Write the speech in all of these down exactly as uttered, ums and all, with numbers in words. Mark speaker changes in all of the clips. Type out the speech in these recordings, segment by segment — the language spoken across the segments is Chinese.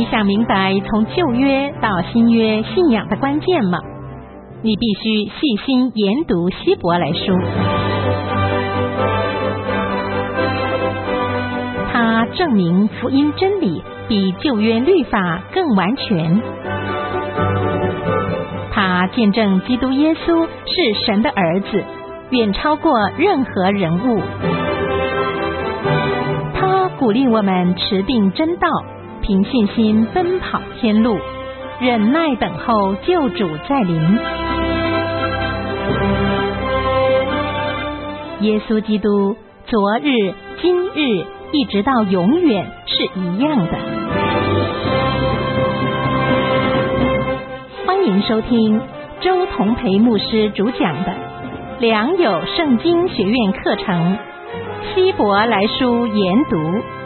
Speaker 1: 你想明白从旧约到新约信仰的关键吗？你必须细心研读希伯来书，它证明福音真理比旧约律法更完全，它见证基督耶稣是神的儿子，远超过任何人物。它鼓励我们持定真道，凭信心奔跑天路，忍耐等候救主再临。耶稣基督昨日、今日一直到永远是一样的。欢迎收听周同培牧师主讲的良友圣经学院课程《希伯来书研读》。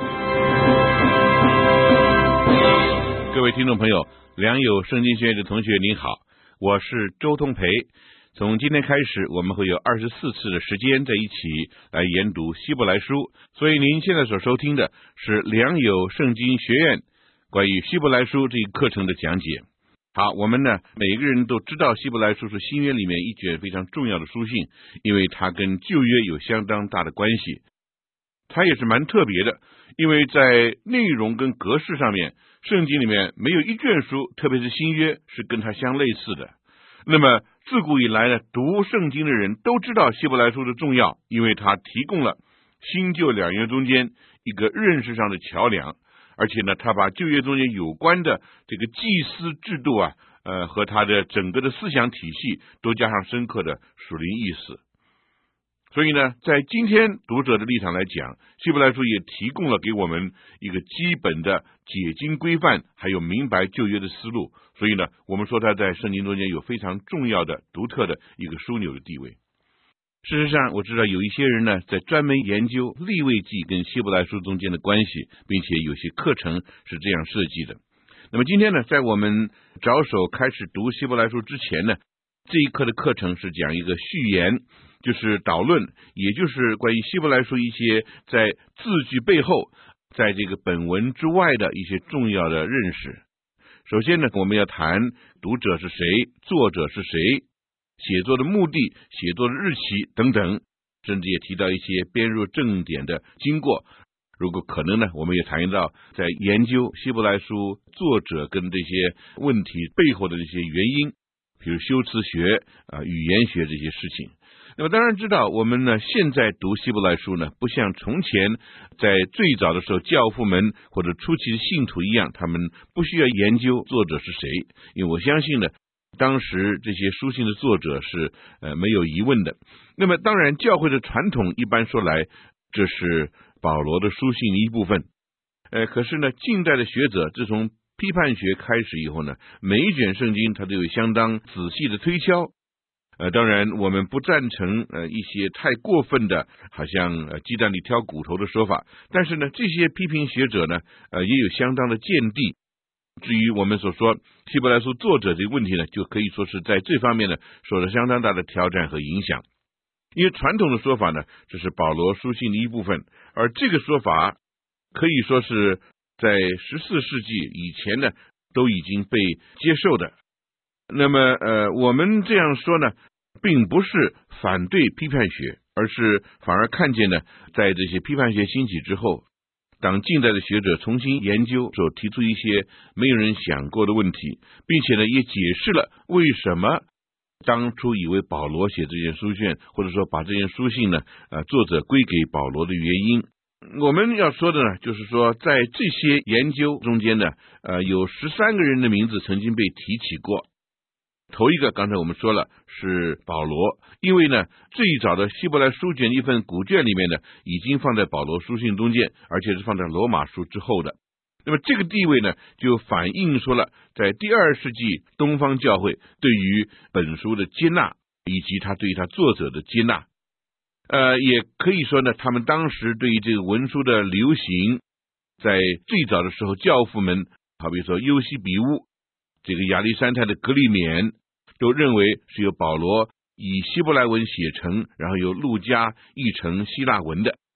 Speaker 2: 各位听众朋友，良友圣经学院的同学您好，我是周同培。从今天开始，我们会有二十四次的时间在一起来研读希伯来书，所以您现在所收听的是良友圣经学院关于希伯来书这一课程的讲解。好，我们呢每一个人都知道希伯来书是新约里面一卷非常重要的书信，因为它跟旧约有相当大的关系。它也是蛮特别的，因为在内容跟格式上面，圣经里面没有一卷书，特别是新约是跟它相类似的。那么自古以来呢，读圣经的人都知道希伯来书的重要，因为它提供了新旧两约中间一个认识上的桥梁，而且呢，它把旧约中间有关的这个祭司制度啊，呃，和它的整个的思想体系都加上深刻的属灵意思。所以呢，在今天读者的立场来讲，希伯来书也提供了给我们一个基本的解经规范，还有明白旧约的思路。所以呢，我们说它在圣经中间有非常重要的独特的一个枢纽的地位。事实上，我知道有一些人呢，在专门研究利未记跟希伯来书中间的关系，并且有些课程是这样设计的。那么今天呢，在我们着手开始读希伯来书之前呢，这一课的课程是讲一个序言，就是导论，也就是关于希伯来书一些在字句背后，在这个本文之外的一些重要的认识。首先呢，我们要谈读者是谁，作者是谁，写作的目的、写作的日期等等，甚至也提到一些编入正典的经过。如果可能呢，我们也谈到在研究希伯来书作者跟这些问题背后的这些原因，比如修辞学、啊、语言学这些事情。那么当然知道，我们呢现在读希伯来书呢，不像从前在最早的时候教父们或者初期的信徒一样，他们不需要研究作者是谁，因为我相信呢，当时这些书信的作者是呃没有疑问的。那么当然，教会的传统一般说来，这是保罗的书信的一部分。呃，可是呢，近代的学者自从批判学开始以后呢，每一卷圣经它都有相当仔细的推敲。呃，当然我们不赞成呃一些太过分的，好像呃鸡蛋里挑骨头的说法。但是呢，这些批评学者呢，呃也有相当的见地。至于我们所说希伯来书作者这个问题呢，就可以说是在这方面呢受了相当大的挑战和影响。因为传统的说法呢，这是保罗书信的一部分，而这个说法可以说是在十四世纪以前呢都已经被接受的。那么呃，我们这样说呢，并不是反对批判学，而是反而看见呢，在这些批判学兴起之后，当近代的学者重新研究所提出一些没有人想过的问题，并且呢，也解释了为什么当初以为保罗写这件书信，或者说把这件书信呢，呃，作者归给保罗的原因。我们要说的呢，就是说在这些研究中间呢，呃，有十三个人的名字曾经被提起过。头一个刚才我们说了是保罗，因为呢最早的希伯来书卷一份古卷里面呢已经放在保罗书信中间，而且是放在罗马书之后的。那么这个地位呢就反映出了在第二世纪东方教会对于本书的接纳，以及他对于他作者的接纳。呃，也可以说呢，他们当时对于这个文书的流行，在最早的时候教父们，好比说优西比乌，这个亚历山泰的格里勉，都认为是由保罗以希伯来文写成，然后由路加译成希腊文的，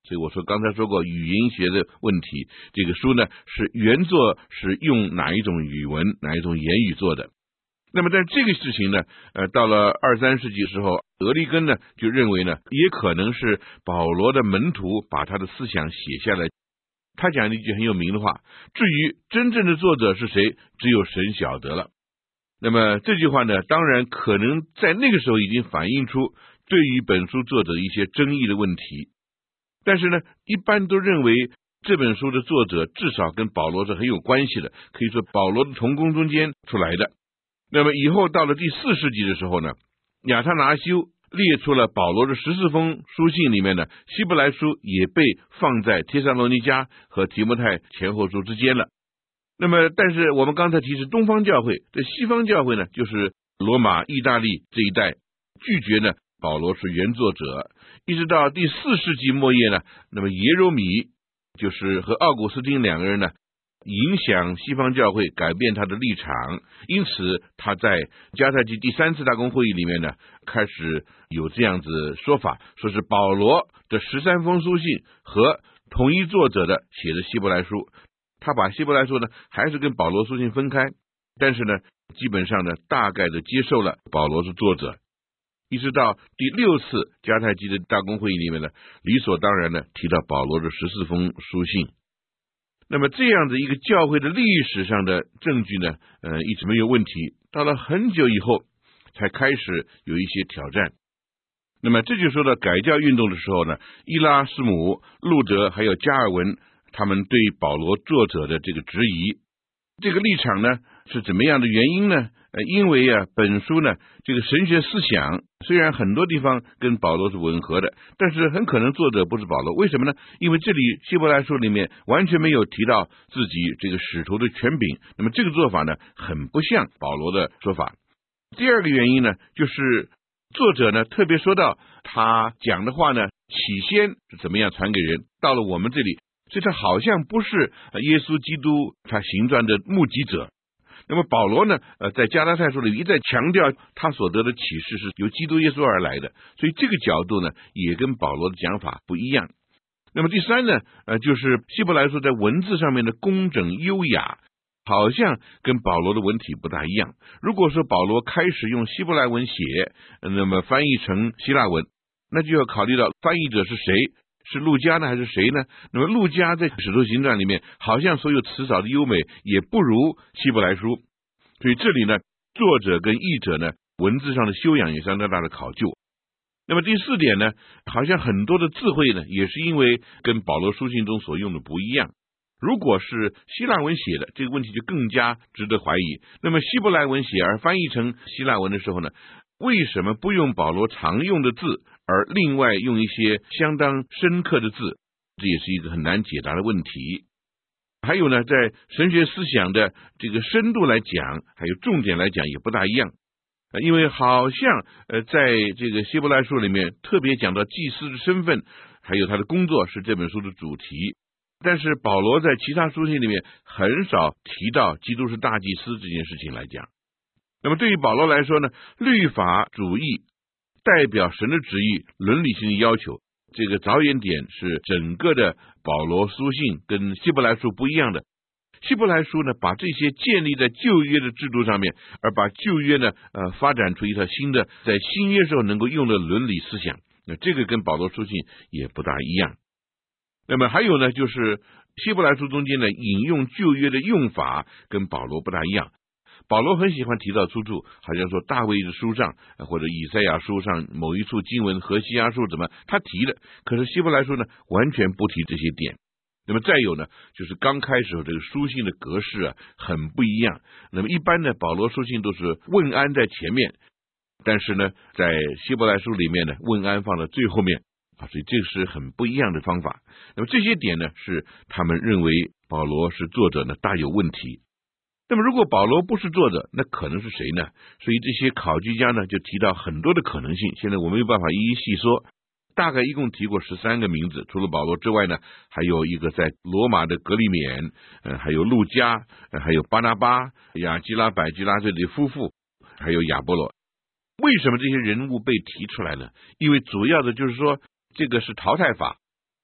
Speaker 2: 所以我说刚才说过语言学的问题，这个书呢是原作是用哪一种语文哪一种言语做的。那么在这个事情呢呃，到了二三世纪的时候，俄利根呢就认为呢也可能是保罗的门徒把他的思想写下来。他讲了一句很有名的话，至于真正的作者是谁，只有神晓得了。那么这句话呢，当然可能在那个时候已经反映出对于本书作者的一些争议的问题，但是呢一般都认为这本书的作者至少跟保罗是很有关系的，可以说保罗的同工中间出来的。那么以后到了第四世纪的时候呢，亚他拿修列出了保罗的十四封书信里面呢，希伯来书也被放在帖撒罗尼迦和提摩太前后书之间了。那么但是我们刚才提是东方教会，这西方教会呢，就是罗马、意大利这一带拒绝呢保罗是原作者，一直到第四世纪末叶呢，那么耶柔米就是和奥古斯丁两个人呢影响西方教会改变他的立场，因此他在加太基第三次大公会议里面呢开始有这样子说法，说是保罗的十三封书信和同一作者的写的希伯来书，他把希伯来书呢还是跟保罗书信分开，但是呢基本上呢大概的接受了保罗是作者，一直到第六次加太基的大公会议里面呢，理所当然的提到保罗的十四封书信。那么这样的一个教会的历史上的证据呢，呃，一直没有问题，到了很久以后才开始有一些挑战。那么这就说到改教运动的时候呢，伊拉斯姆、路德还有加尔文他们对保罗作者的这个质疑，这个立场呢是怎么样的原因呢？呃，因为啊，本书呢这个神学思想虽然很多地方跟保罗是吻合的，但是很可能作者不是保罗。为什么呢？因为这里希伯来书里面完全没有提到自己这个使徒的权柄，那么这个做法呢很不像保罗的说法。第二个原因呢，就是作者呢特别说到他讲的话呢起先是怎么样传给人，到了我们这里，所以他好像不是耶稣基督他行传的目击者。那么保罗呢呃，在加拉太书里一再强调他所得的启示是由基督耶稣而来的，所以这个角度呢也跟保罗的讲法不一样。那么第三呢呃，就是希伯来书在文字上面的工整优雅，好像跟保罗的文体不大一样。如果说保罗开始用希伯来文写，那么翻译成希腊文，那就要考虑到翻译者是谁，是路加呢还是谁呢？那么路加在使徒行传里面好像所有词藻的优美也不如希伯来书，所以这里呢作者跟译者呢文字上的修养也相当大的考究。那么第四点呢，好像很多的智慧呢也是因为跟保罗书信中所用的不一样。如果是希腊文写的，这个问题就更加值得怀疑。那么希伯来文写而翻译成希腊文的时候呢，为什么不用保罗常用的字，而另外用一些相当深刻的字？这也是一个很难解答的问题。还有呢，在神学思想的这个深度来讲，还有重点来讲也不大一样。因为好像呃，在这个希伯来书里面特别讲到祭司的身份，还有他的工作是这本书的主题，但是保罗在其他书信里面很少提到基督是大祭司这件事情来讲。那么对于保罗来说呢，律法主义代表神的旨意伦理性的要求，这个着眼点是整个的保罗书信跟希伯来书不一样的。希伯来书呢把这些建立在旧约的制度上面，而把旧约呢呃发展出一套新的在新约时候能够用的伦理思想，那这个跟保罗书信也不大一样。那么还有呢，就是希伯来书中间的引用旧约的用法跟保罗不大一样。保罗很喜欢提到出处，好像说大卫的书上或者以赛亚书上某一处经文和西阿书怎么他提了，可是希伯来书呢完全不提这些点。那么再有呢，就是刚开始这个书信的格式啊很不一样。那么一般呢保罗书信都是问安在前面，但是呢在希伯来书里面呢问安放在最后面啊，所以这是很不一样的方法。那么这些点呢是他们认为保罗是作者呢大有问题。那么如果保罗不是作者，那可能是谁呢？所以这些考据家呢就提到很多的可能性，现在我没有办法一一细说，大概一共提过十三个名字，除了保罗之外呢，还有一个在罗马的格里勉，呃，还有路加，呃，还有巴拿巴、亚基拉、百基拉这里夫妇，还有亚波罗。为什么这些人物被提出来呢？因为主要的就是说这个是淘汰法，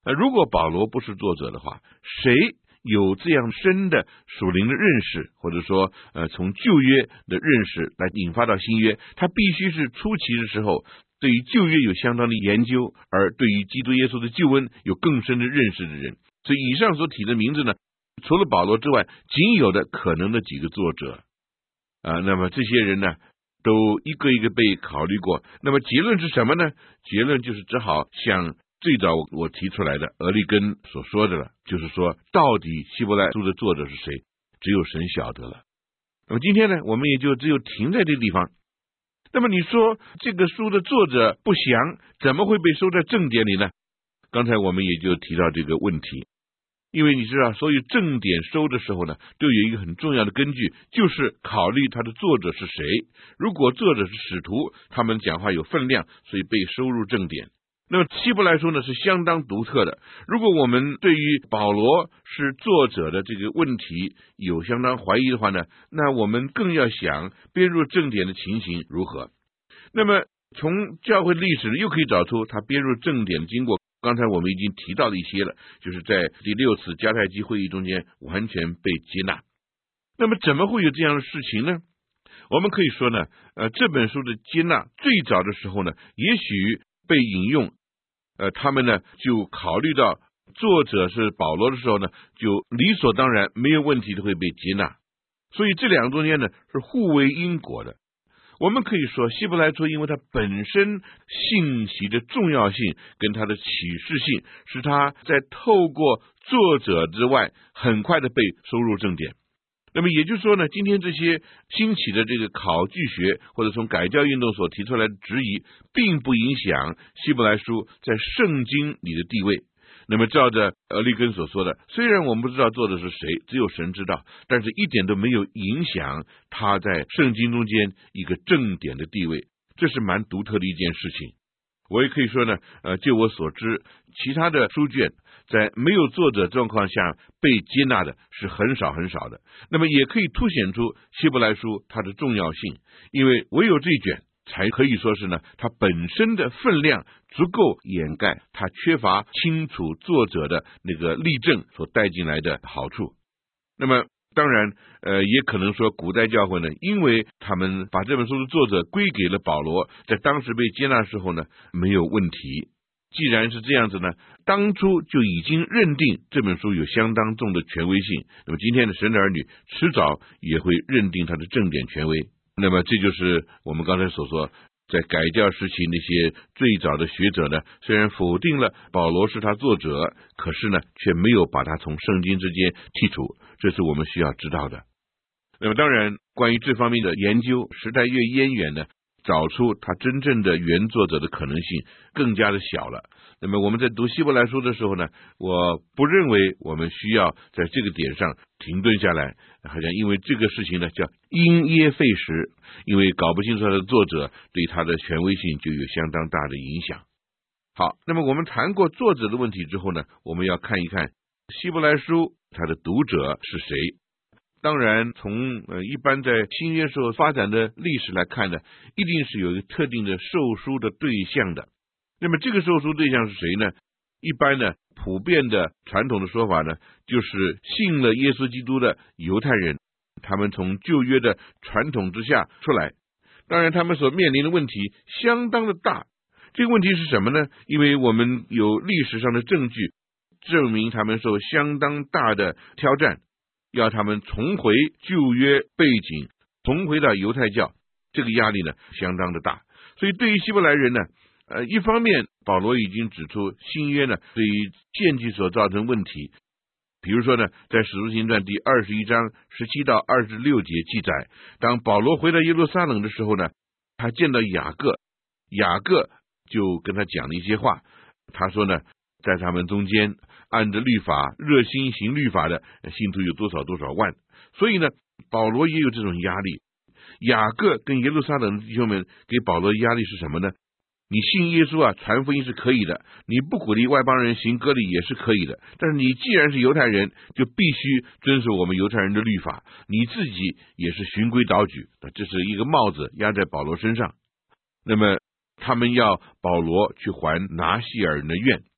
Speaker 2: 呃，如果保罗不是作者的话，谁有这样深的属灵的认识，或者说呃从旧约的认识来引发到新约，他必须是初期的时候对于旧约有相当的研究，而对于基督耶稣的救恩有更深的认识的人。所以以上所提的名字呢，除了保罗之外，仅有的可能的几个作者啊，那么这些人呢都一个一个被考虑过。那么结论是什么呢？结论就是只好像最早我提出来的俄利根所说的了，就是说到底希伯来书的作者是谁，只有神晓得了。那么今天呢，我们也就只有停在这个地方。那么你说这个书的作者不详，怎么会被收在正典里呢？刚才我们也就提到这个问题，因为你知道，所有正典收的时候呢，都有一个很重要的根据，就是考虑他的作者是谁。如果作者是使徒，他们讲话有分量，所以被收入正典。那么希伯来书呢是相当独特的，如果我们对于保罗是作者的这个问题有相当怀疑的话呢，那我们更要想编入正典的情形如何。那么从教会历史又可以找出他编入正典的经过，刚才我们已经提到了一些了，就是在第六次迦太基会议中间完全被接纳。那么怎么会有这样的事情呢？我们可以说呢，呃，这本书的接纳最早的时候呢，也许被引用，呃，他们呢就考虑到作者是保罗的时候呢，就理所当然没有问题的会被接纳，所以这两个中间呢是互为因果的。我们可以说希伯来书因为它本身信息的重要性跟它的启示性，使它在透过作者之外很快的被收入正典。那么也就是说呢，今天这些兴起的这个考据学或者从改教运动所提出来的质疑，并不影响希伯来书在圣经里的地位。那么照着俄利根所说的，虽然我们不知道作者是谁，只有神知道，但是一点都没有影响他在圣经中间一个正典的地位，这是蛮独特的一件事情。我也可以说呢，呃，就我所知，其他的书卷在没有作者状况下被接纳的是很少很少的。那么也可以凸显出希伯来书它的重要性，因为唯有这一卷才可以说是呢，它本身的分量足够掩盖它缺乏清楚作者的那个例证所带进来的好处。那么当然呃，也可能说古代教会呢，因为他们把这本书的作者归给了保罗，在当时被接纳的时候呢，没有问题。既然是这样子呢，当初就已经认定这本书有相当重的权威性，那么今天的神的儿女迟早也会认定它的正典权威。那么这就是我们刚才所说，在改教时期那些最早的学者呢，虽然否定了保罗是他作者，可是呢却没有把他从圣经之间剔除，这是我们需要知道的。那么当然关于这方面的研究，时代越延远呢，找出他真正的原作者的可能性更加的小了。那么我们在读希伯来书的时候呢，我不认为我们需要在这个点上停顿下来，好像因为这个事情呢叫因噎废食，因为搞不清楚他的作者，对他的权威性就有相当大的影响。好，那么我们谈过作者的问题之后呢，我们要看一看希伯来书它的读者是谁。当然从呃一般在新约时候发展的历史来看呢，一定是有一个特定的受书的对象的。那么这个受书对象是谁呢？一般呢普遍的传统的说法呢，就是信了耶稣基督的犹太人，他们从旧约的传统之下出来，当然他们所面临的问题相当的大。这个问题是什么呢？因为我们有历史上的证据证明他们受相当大的挑战，要他们重回旧约背景，重回到犹太教，这个压力呢相当的大。所以对于希伯来人呢，呃，一方面保罗已经指出新约呢对于献祭所造成问题，比如说呢，在使徒行传第二十一章十七到二十六节记载，当保罗回到耶路撒冷的时候呢，他见到雅各，雅各就跟他讲了一些话。他说呢，在他们中间按着律法热心行律法的信徒有多少多少万，所以呢保罗也有这种压力。雅各跟耶路撒冷的弟兄们给保罗的压力是什么呢？你信耶稣啊，传福音是可以的，你不鼓励外邦人行割礼也是可以的，但是你既然是犹太人，就必须遵守我们犹太人的律法，你自己也是循规蹈矩，这是一个帽子压在保罗身上。那么他们要保罗去还拿细尔人的愿，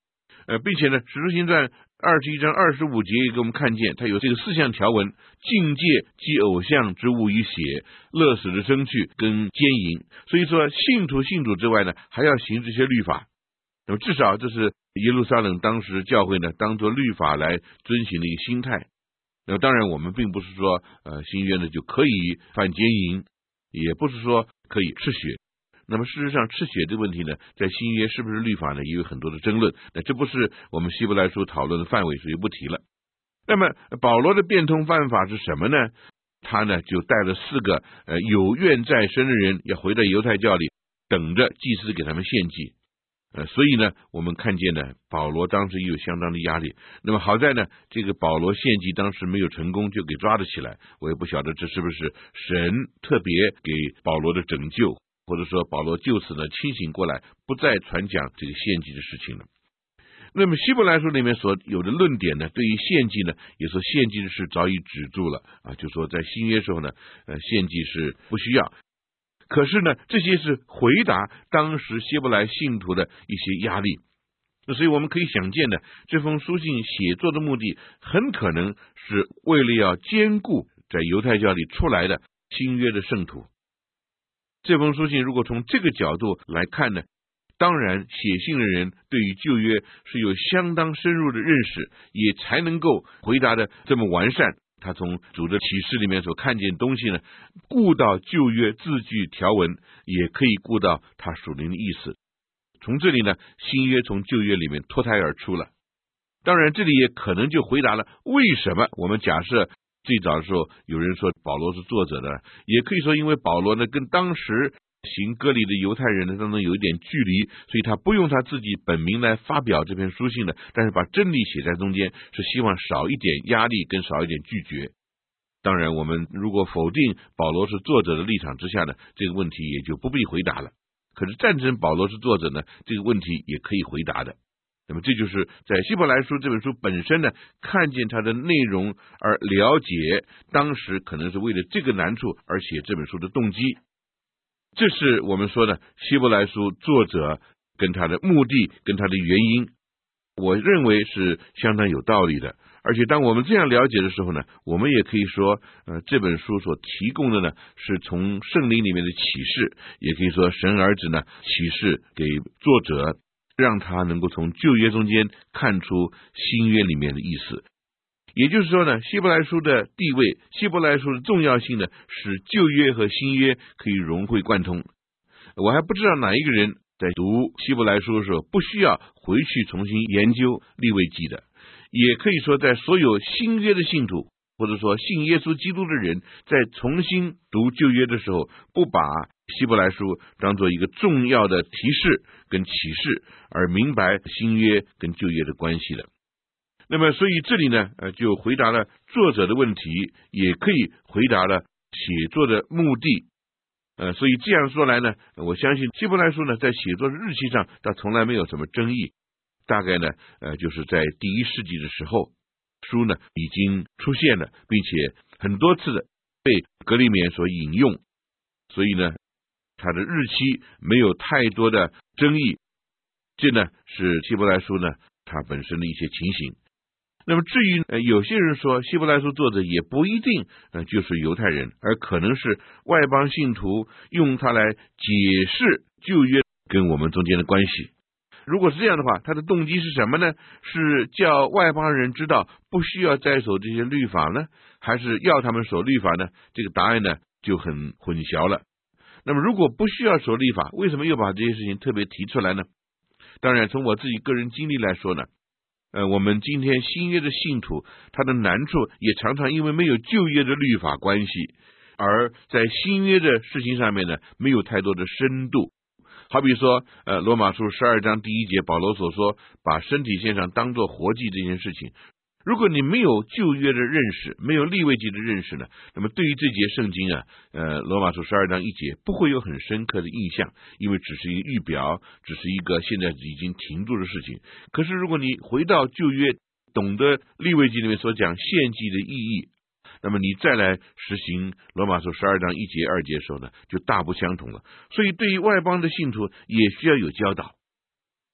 Speaker 2: 呃，并且呢，使徒行传二十一章二十五节也给我们看见，它有这个四项条文：境界即偶像之物与血，勒死的生去跟奸淫。所以说，信徒信主之外呢，还要行这些律法。那么至少这是耶路撒冷当时教会呢当作律法来遵行的一个心态。那么当然，我们并不是说呃新约呢就可以犯奸淫，也不是说可以吃血。那么事实上，吃血这个问题呢，在新约是不是律法呢，也有很多的争论。那这不是我们希伯来书讨论的范围，所以不提了。那么保罗的变通犯法是什么呢？他呢就带了四个呃有怨在身的人要回到犹太教里，等着祭司给他们献祭。呃，所以呢，我们看见呢，保罗当时也有相当的压力。那么好在呢，这个保罗献祭当时没有成功，就给抓了起来。我也不晓得这是不是神特别给保罗的拯救，或者说保罗就此呢清醒过来，不再传讲这个献祭的事情了。那么希伯来书里面所有的论点呢，对于献祭呢，也说献祭的事早已止住了啊，就说在新约时候呢，呃，献祭是不需要。可是呢，这些是回答当时希伯来信徒的一些压力。所以我们可以想见呢，这封书信写作的目的很可能是为了要兼顾在犹太教里出来的新约的圣徒。这封书信如果从这个角度来看呢，当然写信的人对于旧约是有相当深入的认识，也才能够回答的这么完善。他从主的启示里面所看见东西呢，顾到旧约字句条文，也可以顾到他属灵的意思。从这里呢，新约从旧约里面脱胎而出了。当然这里也可能就回答了为什么我们假设最早的时候有人说保罗是作者的，也可以说因为保罗呢跟当时行割礼的犹太人呢当中有一点距离，所以他不用他自己本名来发表这篇书信的，但是把真理写在中间，是希望少一点压力跟少一点拒绝。当然我们如果否定保罗是作者的立场之下呢，这个问题也就不必回答了。可是赞成保罗是作者呢，这个问题也可以回答的。那么这就是在希伯来书这本书本身呢，看见它的内容而了解当时可能是为了这个难处而写这本书的动机。这是我们说的希伯来书作者跟他的目的跟他的原因，我认为是相当有道理的。而且当我们这样了解的时候呢，我们也可以说呃，这本书所提供的呢是从圣灵里面的启示，也可以说神儿子呢启示给作者，让他能够从旧约中间看出新约里面的意思。也就是说呢，希伯来书的地位，希伯来书的重要性呢，使旧约和新约可以融会贯通。我还不知道哪一个人在读希伯来书的时候不需要回去重新研究利未记的。也可以说在所有新约的信徒，或者说信耶稣基督的人，在重新读旧约的时候，不把希伯来书当做一个重要的提示跟启示，而明白新约跟旧约的关系的。那么所以这里呢呃，就回答了作者的问题，也可以回答了写作的目的。呃，所以这样说来呢，我相信希伯来书呢在写作的日期上它从来没有什么争议。大概呢呃，就是在第一世纪的时候，书呢已经出现了，并且很多次的被格里勉所引用，所以呢它的日期没有太多的争议。这呢是希伯来书呢它本身的一些情形。那么至于呃有些人说希伯来书作者也不一定呃就是犹太人，而可能是外邦信徒用它来解释旧约跟我们中间的关系。如果是这样的话，他的动机是什么呢？是叫外邦人知道不需要再守这些律法呢，还是要他们守律法呢？这个答案呢就很混淆了。那么如果不需要守律法，为什么又把这些事情特别提出来呢？当然从我自己个人经历来说呢，呃，我们今天新约的信徒，他的难处也常常因为没有旧约的律法关系，而在新约的事情上面呢，没有太多的深度。好比说呃，罗马书十二章第一节保罗所说把身体献上当作活祭这件事情，如果你没有旧约的认识，没有利未记的认识呢，那么对于这节圣经啊呃，罗马书十二章一节不会有很深刻的印象，因为只是一个预表，只是一个现在已经停住的事情。可是如果你回到旧约，懂得利未记里面所讲献祭的意义，那么你再来实行罗马书十二章一节二节的时候呢，就大不相同了。所以对于外邦的信徒也需要有教导。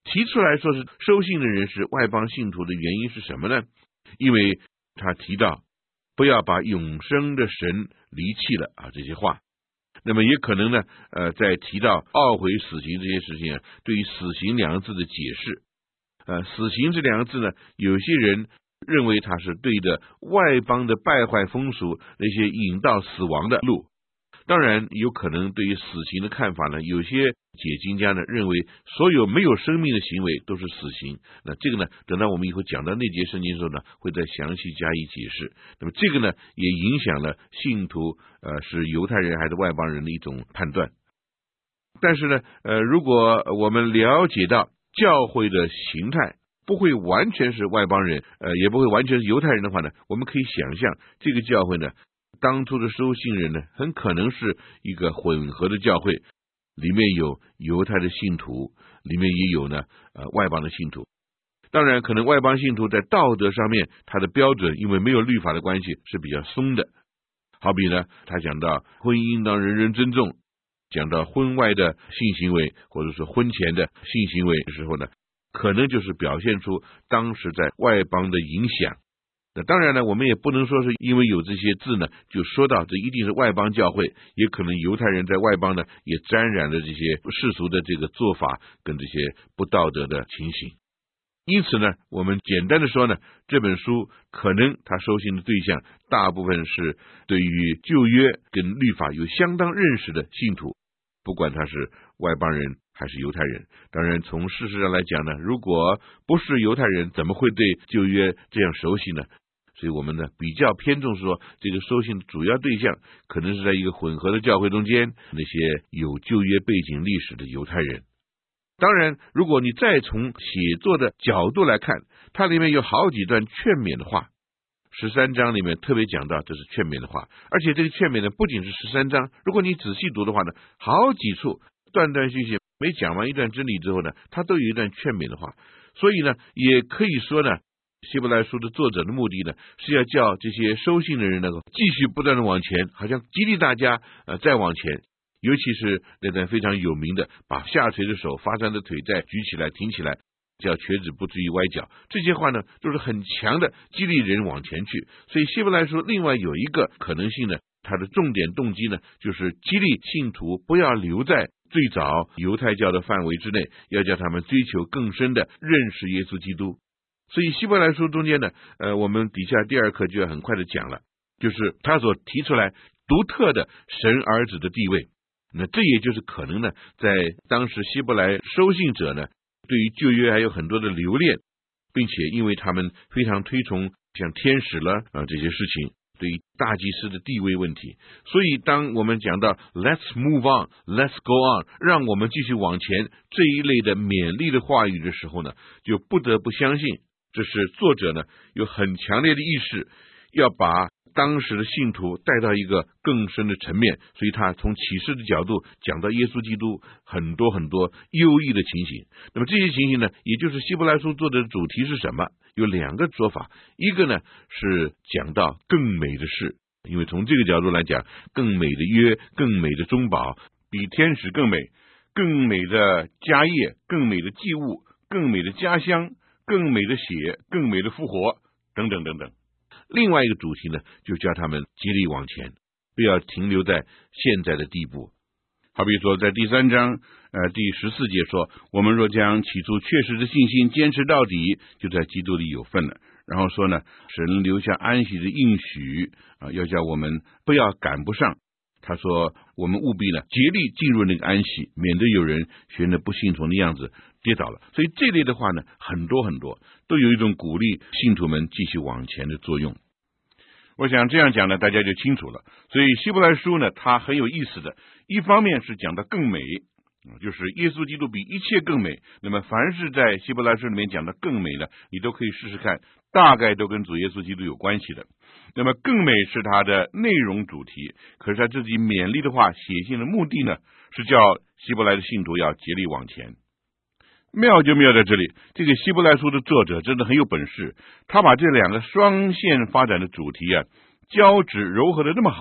Speaker 2: 提出来说是收信的人是外邦信徒的原因是什么呢？因为他提到不要把永生的神离弃了啊，这些话。那么也可能呢，呃，在提到懊悔死刑这些事情啊，对于死刑两个字的解释，呃，死刑这两个字呢，有些人认为它是对着外邦的败坏风俗那些引到死亡的路。当然有可能对于死刑的看法呢，有些解经家呢认为所有没有生命的行为都是死刑。那这个呢，等到我们以后讲到那节圣经的时候呢，会再详细加以解释。那么这个呢，也影响了信徒呃是犹太人还是外邦人的一种判断。但是呢，呃，如果我们了解到教会的形态不会完全是外邦人，呃，也不会完全是犹太人的话呢，我们可以想象这个教会呢，当初的收信人呢，很可能是一个混合的教会，里面有犹太的信徒，里面也有呢呃外邦的信徒。当然，可能外邦信徒在道德上面，他的标准因为没有律法的关系是比较松的。好比呢，他讲到婚姻应当人人尊重，讲到婚外的性行为或者说婚前的性行为的时候呢，可能就是表现出当时在外邦的影响。那当然呢，我们也不能说是因为有这些字呢，就说到这一定是外邦教会，也可能犹太人在外邦呢也沾染了这些世俗的这个做法跟这些不道德的情形。因此呢，我们简单的说呢，这本书可能他收信的对象大部分是对于旧约跟律法有相当认识的信徒，不管他是外邦人还是犹太人。当然从事实上来讲呢，如果不是犹太人，怎么会对旧约这样熟悉呢？所以我们呢比较偏重说，这个收信的主要对象可能是在一个混合的教会中间，那些有旧约背景历史的犹太人。当然，如果你再从写作的角度来看，它里面有好几段劝勉的话，十三章里面特别讲到这是劝勉的话，而且这个劝勉呢不仅是十三章，如果你仔细读的话呢，好几处断断续续，每讲完一段真理之后呢，它都有一段劝勉的话。所以呢，也可以说呢，希伯来书的作者的目的呢，是要叫这些收信的人能够继续不断的往前，好像激励大家呃再往前。尤其是那段非常有名的，把下垂的手、发酸的腿再举起来、挺起来，叫瘸子不至于歪脚。这些话呢，都是很强的激励人往前去。所以希伯来书另外有一个可能性呢，它的重点动机呢，就是激励信徒不要留在最早犹太教的范围之内，要叫他们追求更深的认识耶稣基督。所以希伯来书中间呢，呃，我们底下第二课就要很快的讲了，就是他所提出来独特的神儿子的地位。那这也就是可能呢，在当时希伯来收信者呢，对于旧约还有很多的留恋，并且因为他们非常推崇像天使了啊这些事情，对于大祭司的地位问题，所以当我们讲到 Let's move on, Let's go on， 让我们继续往前这一类的勉励的话语的时候呢，就不得不相信，这是作者呢有很强烈的意识，要把当时的信徒带到一个更深的层面，所以他从启示的角度讲到耶稣基督很多很多优异的情形。那么这些情形呢，也就是希伯来书作者的主题是什么？有两个说法，一个呢是讲到更美的事，因为从这个角度来讲，更美的约、更美的中保，比天使更美，更美的家业、更美的祭物、更美的家乡、更美的血、更美的复活等等等等。另外一个主题呢，就叫他们极力往前，不要停留在现在的地步。好比说在第三章呃第十四节说，我们若将起初确实的信心坚持到底，就在基督里有份了。然后说呢，神留下安息的应许啊，要叫我们不要赶不上。他说我们务必呢竭力进入那个安息，免得有人学那不信从的样子跌倒了。所以这类的话呢很多很多，都有一种鼓励信徒们继续往前的作用。我想这样讲呢，大家就清楚了。所以希伯来书呢，它很有意思的，一方面是讲的更美，就是耶稣基督比一切更美。那么凡是在希伯来书里面讲的更美呢，你都可以试试看，大概都跟主耶稣基督有关系的。那么更美是它的内容主题，可是他自己勉励的话写信的目的呢，是叫希伯来的信徒要竭力往前。妙就妙在这里，这个希伯来书的作者真的很有本事，他把这两个双线发展的主题啊交织糅合的那么好，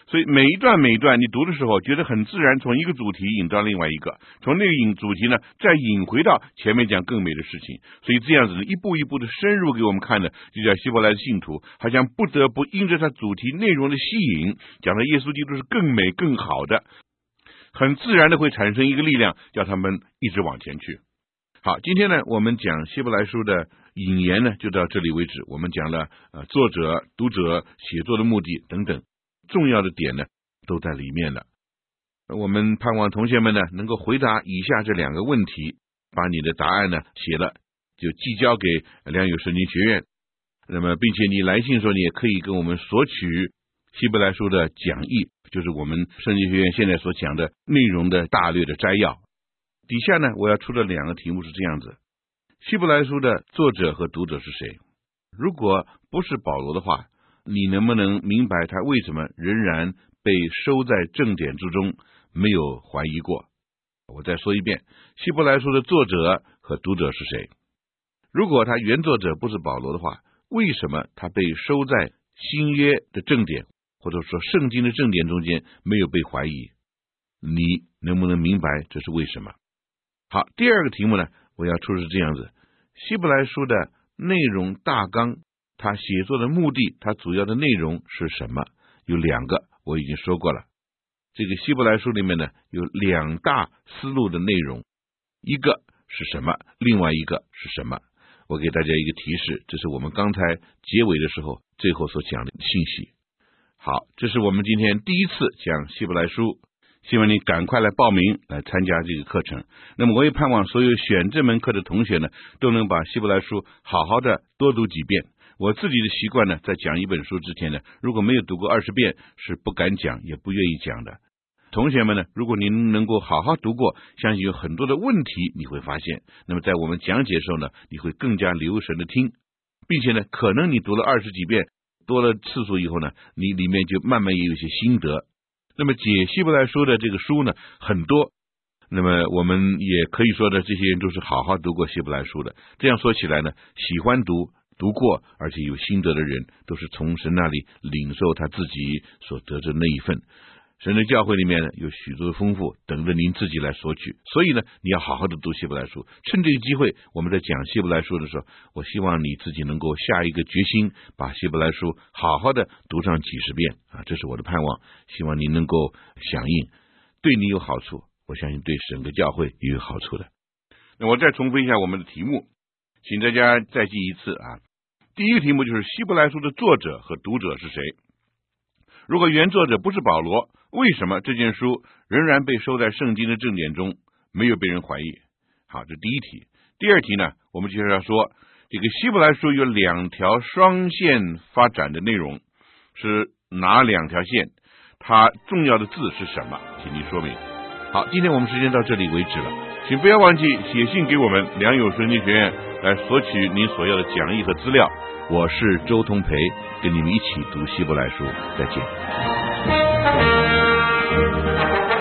Speaker 2: 所以每一段每一段你读的时候，觉得很自然，从一个主题引到另外一个，从那个引主题呢，再引回到前面讲更美的事情。所以这样子呢，一步一步的深入给我们看的，就叫希伯来的信徒，好像不得不因着他主题内容的吸引，讲的耶稣基督是更美更好的，很自然的会产生一个力量，叫他们一直往前去。好，今天呢，我们讲希伯来书的引言呢，就到这里为止。我们讲了呃作者、读者写作的目的等等重要的点呢，都在里面了。我们盼望同学们呢，能够回答以下这两个问题，把你的答案呢写了，就寄交给良友圣经学院。那么，并且你来信的时候，你也可以跟我们索取希伯来书的讲义，就是我们圣经学院现在所讲的内容的大略的摘要。底下呢，我要出的两个题目是这样子：希伯来书的作者和读者是谁？如果不是保罗的话，你能不能明白他为什么仍然被收在正典之中，没有怀疑过？我再说一遍，希伯来书的作者和读者是谁？如果他原作者不是保罗的话，为什么他被收在新约的正典，或者说圣经的正典中间，没有被怀疑？你能不能明白这是为什么？好，第二个题目呢，我要出是这样子：希伯来书的内容大纲，他写作的目的，他主要的内容是什么？有两个，我已经说过了。这个希伯来书里面呢，有两大思路的内容，一个是什么，另外一个是什么？我给大家一个提示，这是我们刚才结尾的时候最后所讲的信息。好，这是我们今天第一次讲希伯来书，希望你赶快来报名来参加这个课程。那么我也盼望所有选这门课的同学呢，都能把希伯来书好好的多读几遍。我自己的习惯呢，在讲一本书之前呢，如果没有读过二十遍，是不敢讲也不愿意讲的。同学们呢，如果您能够好好读过，相信有很多的问题你会发现，那么在我们讲解的时候呢，你会更加留神的听，并且呢，可能你读了二十几遍，多了次数以后呢，你里面就慢慢也有一些心得。那么解希伯来书的这个书呢很多，那么我们也可以说的，这些人都是好好读过希伯来书的。这样说起来呢，喜欢读读过而且有心得的人，都是从神那里领受他自己所得的那一份。神的教会里面呢，有许多的丰富等着您自己来索取，所以呢，你要好好的读希伯来书。趁这个机会，我们在讲希伯来书的时候，我希望你自己能够下一个决心，把希伯来书好好的读上几十遍啊，这是我的盼望。希望你能够响应，对你有好处，我相信对整个教会也有好处的。那我再重复一下我们的题目，请大家再记一次啊。第一个题目就是希伯来书的作者和读者是谁？如果原作者不是保罗，为什么这件书仍然被收在圣经的正典中，没有被人怀疑？好，这第一题。第二题呢，我们就是要说，这个希伯来书有两条双线发展的内容，是哪两条线？它重要的字是什么？请你说明。好，今天我们时间到这里为止了，请不要忘记写信给我们良友圣经学院来索取您所要的讲义和资料。我是周同培，跟你们一起读希伯来书，再见。